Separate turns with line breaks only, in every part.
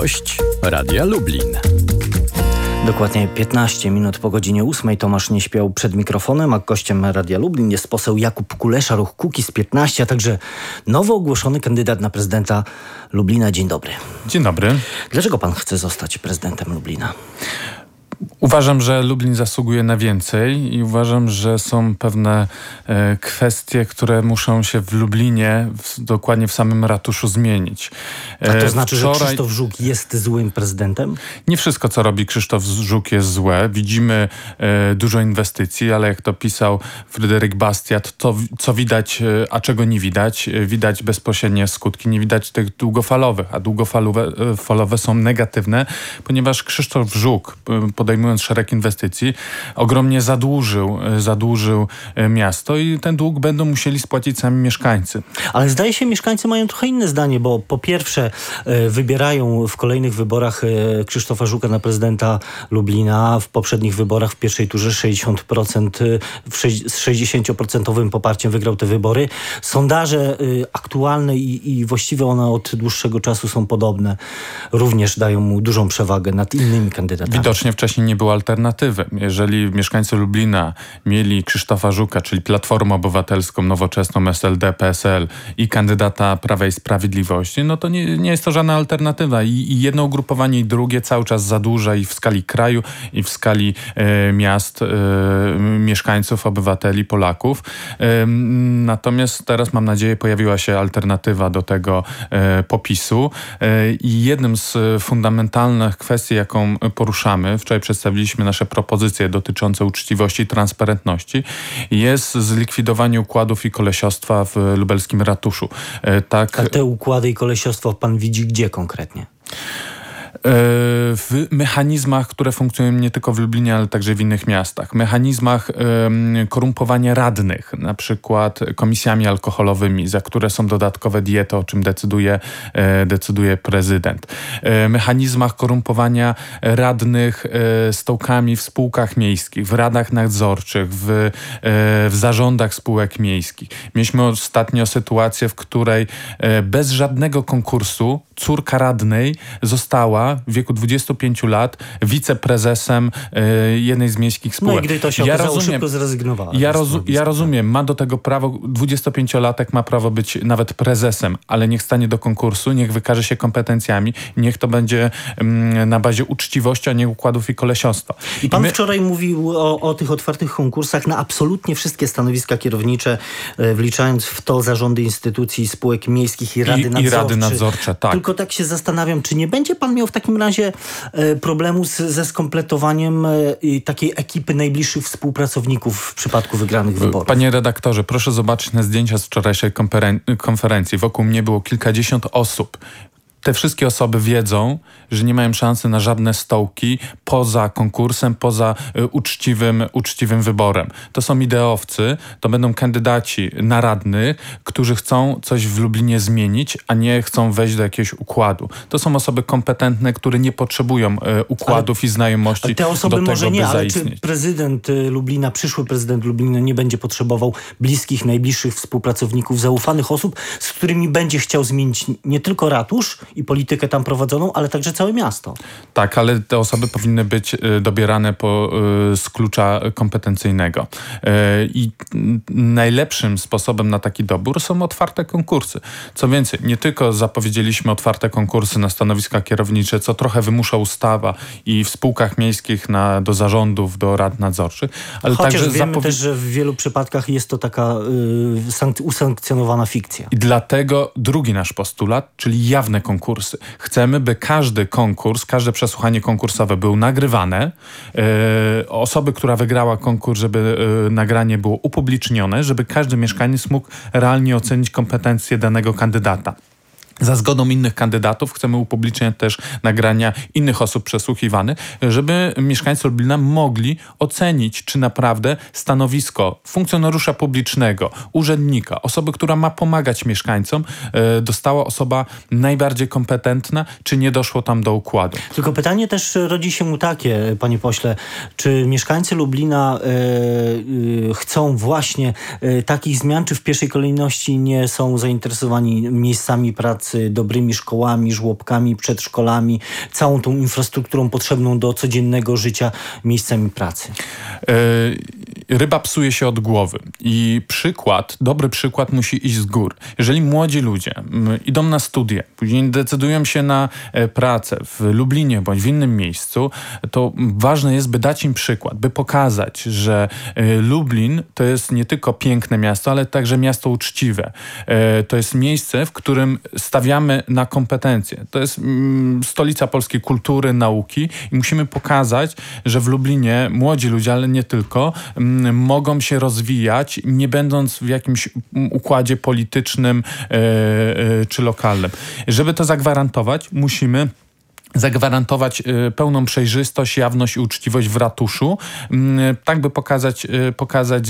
Gość Radia Lublin.
Dokładnie 15 minut po godzinie 8 Tomasz nie śpiał przed mikrofonem, a gościem Radia Lublin jest poseł Jakub Kulesza, ruch Kukiz15, a także nowo ogłoszony kandydat na prezydenta Lublina. Dzień dobry.
Dzień dobry.
Dlaczego pan chce zostać prezydentem Lublina?
Uważam, że Lublin zasługuje na więcej i uważam, że są pewne kwestie, które muszą się w Lublinie, dokładnie w samym ratuszu zmienić.
A to znaczy, że Krzysztof Żuk jest złym prezydentem?
Nie wszystko, co robi Krzysztof Żuk, jest złe. Widzimy dużo inwestycji, ale jak to pisał Fryderyk Bastiat, to co widać, a czego nie widać. Widać bezpośrednie skutki, nie widać tych długofalowych, a długofalowe są negatywne, ponieważ Krzysztof Żuk, podejmując szereg inwestycji, ogromnie zadłużył miasto i ten dług będą musieli spłacić sami mieszkańcy.
Ale zdaje się, mieszkańcy mają trochę inne zdanie, bo po pierwsze wybierają w kolejnych wyborach Krzysztofa Żuka na prezydenta Lublina. W poprzednich wyborach w pierwszej turze 60%, z 60% poparciem wygrał te wybory. Sondaże aktualne i właściwie one od dłuższego czasu są podobne. Również dają mu dużą przewagę nad innymi kandydatami.
Widocznie wcześniej nie było alternatywy. Jeżeli mieszkańcy Lublina mieli Krzysztofa Żuka, czyli Platformę Obywatelską, Nowoczesną, SLD, PSL i kandydata Prawa i Sprawiedliwości, no to nie jest to żadna alternatywa. I jedno ugrupowanie i drugie cały czas zadłuża i w skali kraju, i w skali miast, mieszkańców, obywateli, Polaków. Natomiast teraz, mam nadzieję, pojawiła się alternatywa do tego popisu. I jednym z fundamentalnych kwestii, jaką poruszamy, wczoraj przedstawiliśmy nasze propozycje dotyczące uczciwości i transparentności, jest zlikwidowanie układów i kolesiostwa w lubelskim ratuszu. Tak.
A te układy i kolesiostwo pan widzi gdzie konkretnie?
W mechanizmach, które funkcjonują nie tylko w Lublinie, ale także w innych miastach. Mechanizmach korumpowania radnych, na przykład komisjami alkoholowymi, za które są dodatkowe diety, o czym decyduje prezydent. Mechanizmach korumpowania radnych stołkami w spółkach miejskich, w radach nadzorczych, w zarządach spółek miejskich. Mieliśmy ostatnio sytuację, w której bez żadnego konkursu córka radnej została w wieku 25 lat wiceprezesem jednej z miejskich spółek.
No i gdy to się okazało, szybko zrezygnowała.
Ja rozumiem, ma do tego prawo, 25-latek ma prawo być nawet prezesem, ale niech stanie do konkursu, niech wykaże się kompetencjami, niech to będzie na bazie uczciwości, a nie układów i kolesiostwa.
I pan wczoraj mówił o tych otwartych konkursach na absolutnie wszystkie stanowiska kierownicze, wliczając w to zarządy instytucji, spółek miejskich i rady nadzorcze.
Tak.
Tylko tak się zastanawiam, czy nie będzie pan miał w takim razie problemu ze skompletowaniem takiej ekipy najbliższych współpracowników w przypadku wygranych wyborów?
Panie redaktorze, proszę zobaczyć na zdjęcia z wczorajszej konferencji. Wokół mnie było kilkadziesiąt osób. Te wszystkie osoby wiedzą, że nie mają szansy na żadne stołki poza konkursem, poza uczciwym wyborem. To są ideowcy, to będą kandydaci na radnych, którzy chcą coś w Lublinie zmienić, a nie chcą wejść do jakiegoś układu. To są osoby kompetentne, które nie potrzebują układów i znajomości
te osoby
do tego,
może nie,
by
ale
zaistnieć.
czy prezydent Lublina, przyszły prezydent Lublina nie będzie potrzebował bliskich, najbliższych współpracowników, zaufanych osób, z którymi będzie chciał zmienić nie tylko ratusz i politykę tam prowadzoną, ale także całe miasto.
Tak, ale te osoby powinny być dobierane z klucza kompetencyjnego. I najlepszym sposobem na taki dobór są otwarte konkursy. Co więcej, nie tylko zapowiedzieliśmy otwarte konkursy na stanowiska kierownicze, co trochę wymusza ustawa i w spółkach miejskich do zarządów, do rad nadzorczych, ale
chociaż
także
wiemy też, że w wielu przypadkach jest to taka usankcjonowana fikcja.
I dlatego drugi nasz postulat, czyli jawne konkursy. Chcemy, by każdy konkurs, każde przesłuchanie konkursowe było nagrywane. Osoby, która wygrała konkurs, żeby nagranie było upublicznione, żeby każdy mieszkaniec mógł realnie ocenić kompetencje danego kandydata. Za zgodą innych kandydatów chcemy upubliczniać też nagrania innych osób przesłuchiwanych, żeby mieszkańcy Lublina mogli ocenić, czy naprawdę stanowisko funkcjonariusza publicznego, urzędnika, osoby, która ma pomagać mieszkańcom, dostała osoba najbardziej kompetentna, czy nie doszło tam do układu.
Tylko pytanie też rodzi się takie, panie pośle, czy mieszkańcy Lublina chcą właśnie takich zmian, czy w pierwszej kolejności nie są zainteresowani miejscami pracy pracy, dobrymi szkołami, żłobkami, przedszkolami, całą tą infrastrukturą potrzebną do codziennego życia, miejscami pracy?
Ryba psuje się od głowy i dobry przykład musi iść z gór. Jeżeli młodzi ludzie idą na studia, później decydują się na pracę w Lublinie bądź w innym miejscu, to ważne jest, by dać im przykład, by pokazać, że Lublin to jest nie tylko piękne miasto, ale także miasto uczciwe. To jest miejsce, w którym stawiamy na kompetencje. To jest stolica polskiej kultury, nauki i musimy pokazać, że w Lublinie młodzi ludzie, ale nie tylko, mogą się rozwijać, nie będąc w jakimś układzie politycznym czy lokalnym. Żeby to zagwarantować, musimy zagwarantować pełną przejrzystość, jawność i uczciwość w ratuszu, tak by pokazać,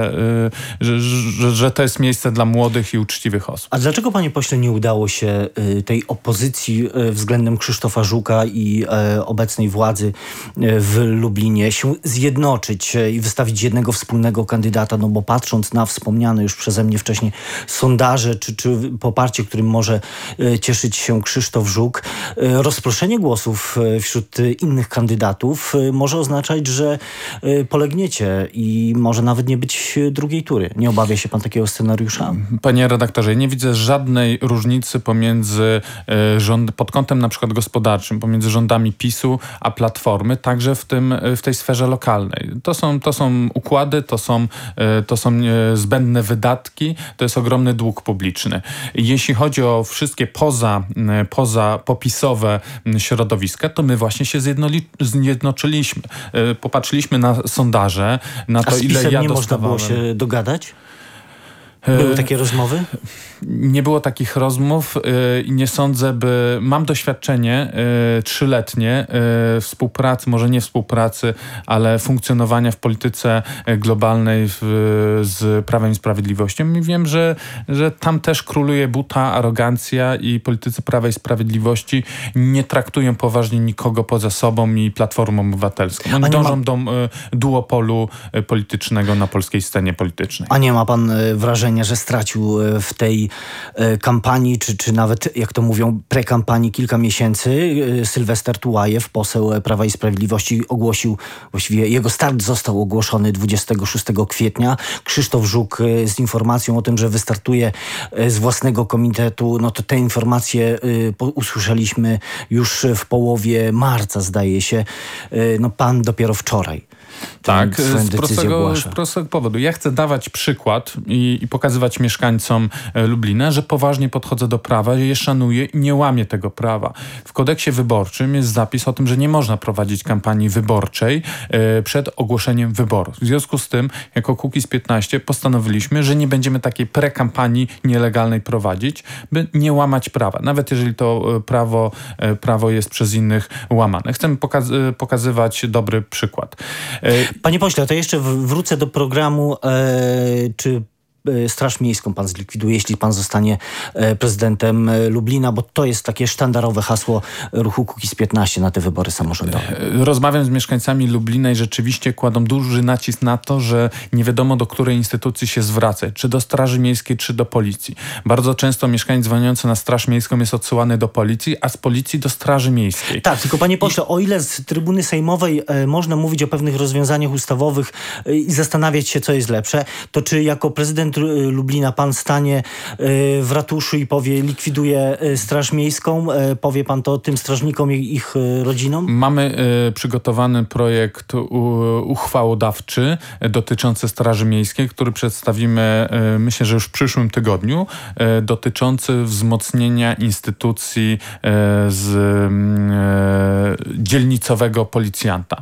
że to jest miejsce dla młodych i uczciwych osób.
A dlaczego, panie pośle, nie udało się tej opozycji względem Krzysztofa Żuka i obecnej władzy w Lublinie się zjednoczyć i wystawić jednego wspólnego kandydata? No bo patrząc na wspomniane już przeze mnie wcześniej sondaże, czy poparcie, którym może cieszyć się Krzysztof Żuk, rozproszenie głosów wśród innych kandydatów może oznaczać, że polegniecie i może nawet nie być drugiej tury. Nie obawia się pan takiego scenariusza?
Panie redaktorze, ja nie widzę żadnej różnicy pomiędzy pod kątem na przykład gospodarczym, pomiędzy rządami PiS-u a Platformy, także w tej sferze lokalnej. To są układy, to są zbędne wydatki, to jest ogromny dług publiczny. Jeśli chodzi o wszystkie poza popisowe środowiska, to my właśnie się zjednoczyliśmy. Popatrzyliśmy na sondaże, na to, ile ja
nie można było się dogadać? Były takie rozmowy?
Nie było takich rozmów i nie sądzę, mam doświadczenie 3-letnie współpracy, może nie współpracy, ale funkcjonowania w polityce globalnej z Prawem i Sprawiedliwością i wiem, że tam też króluje buta, arogancja i politycy Prawa i Sprawiedliwości nie traktują poważnie nikogo poza sobą i Platformą Obywatelską. Oni dążą do duopolu politycznego na polskiej scenie politycznej.
A nie ma pan wrażenia, że stracił w tej kampanii, czy nawet, jak to mówią, prekampanii kilka miesięcy? Sylwester Tułajew, poseł Prawa i Sprawiedliwości, ogłosił, właściwie jego start został ogłoszony 26 kwietnia. Krzysztof Żuk z informacją o tym, że wystartuje z własnego komitetu, no to te informacje usłyszeliśmy już w połowie marca, zdaje się. No pan dopiero wczoraj.
Tak, z prostego powodu. Ja chcę dawać przykład i pokazywać mieszkańcom Lublina, że poważnie podchodzę do prawa, je szanuję i nie łamię tego prawa. W kodeksie wyborczym jest zapis o tym, że nie można prowadzić kampanii wyborczej przed ogłoszeniem wyborów. W związku z tym, jako Kukiz 15 postanowiliśmy, że nie będziemy takiej prekampanii nielegalnej prowadzić, by nie łamać prawa. Nawet jeżeli to prawo jest przez innych łamane. Chcemy pokazywać dobry przykład.
Panie pośle, to jeszcze wrócę do programu, czy Straż Miejską pan zlikwiduje, jeśli pan zostanie prezydentem Lublina, bo to jest takie sztandarowe hasło ruchu Kukiz 15 na te wybory samorządowe.
Rozmawiam z mieszkańcami Lublina i rzeczywiście kładą duży nacisk na to, że nie wiadomo, do której instytucji się zwracać, czy do Straży Miejskiej, czy do Policji. Bardzo często mieszkaniec dzwoniący na Straż Miejską jest odsyłany do Policji, a z Policji do Straży Miejskiej. Tak,
tylko panie pośle, o ile z trybuny sejmowej można mówić o pewnych rozwiązaniach ustawowych i zastanawiać się, co jest lepsze, to czy jako prezydent Lublina pan stanie w ratuszu i powie, likwiduje Straż Miejską? Powie pan to tym strażnikom i ich rodzinom?
Mamy przygotowany projekt uchwałodawczy dotyczący Straży Miejskiej, który przedstawimy, myślę, że już w przyszłym tygodniu, dotyczący wzmocnienia instytucji z dzielnicowego policjanta.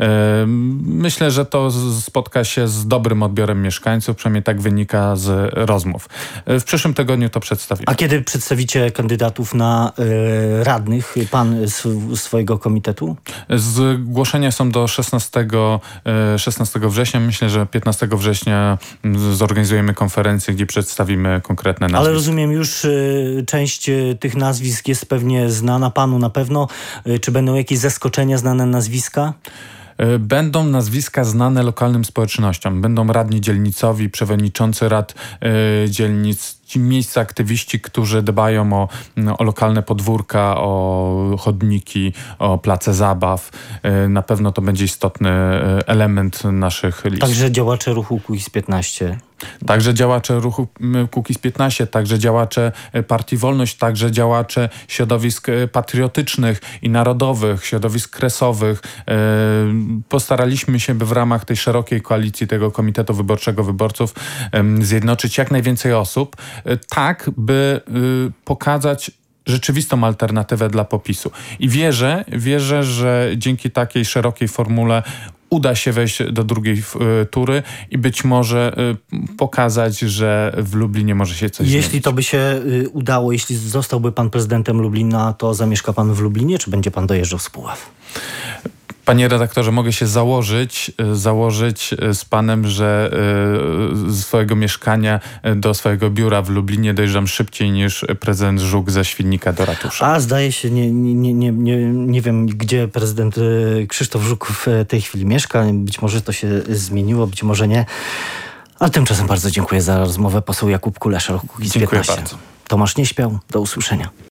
Myślę, że to spotka się z dobrym odbiorem mieszkańców, przynajmniej tak wynika z rozmów. W przyszłym tygodniu to przedstawimy.
A kiedy przedstawicie kandydatów na radnych, pan swojego komitetu?
Zgłoszenia są do 16 września. Myślę, że 15 września zorganizujemy konferencję, gdzie przedstawimy konkretne nazwiska.
Ale rozumiem, już część tych nazwisk jest pewnie znana panu na pewno. Czy będą jakieś zaskoczenia, znane nazwiska?
Będą nazwiska znane lokalnym społecznościom. Będą radni dzielnicowi, przewodniczący rad dzielnic, ci miejscy aktywiści, którzy dbają o lokalne podwórka, o chodniki, o place zabaw. Na pewno to będzie istotny element naszych list.
Także działacze ruchu Kukiz15.
Także działacze ruchu Kukiz15, także działacze Partii Wolność, także działacze środowisk patriotycznych i narodowych, środowisk kresowych. Postaraliśmy się, by w ramach tej szerokiej koalicji, tego Komitetu Wyborczego Wyborców zjednoczyć jak najwięcej osób, tak by pokazać rzeczywistą alternatywę dla PO-PiS-u. I wierzę, że dzięki takiej szerokiej formule uda się wejść do drugiej tury i być może pokazać, że w Lublinie może się coś zmienić.
Jeśli to by się udało, jeśli zostałby pan prezydentem Lublina, to zamieszka pan w Lublinie, czy będzie pan dojeżdżał z Puław?
Panie redaktorze, mogę się założyć z panem, że z swojego mieszkania do swojego biura w Lublinie dojeżdżam szybciej niż prezydent Żuk ze Świdnika do ratusza.
A zdaje się, nie wiem, gdzie prezydent Krzysztof Żuk w tej chwili mieszka. Być może to się zmieniło, być może nie. Ale tymczasem bardzo dziękuję za rozmowę. Poseł Jakub Kulesza, Kukiz15.
Dziękuję bardzo.
Tomasz Nieśpiał, do usłyszenia.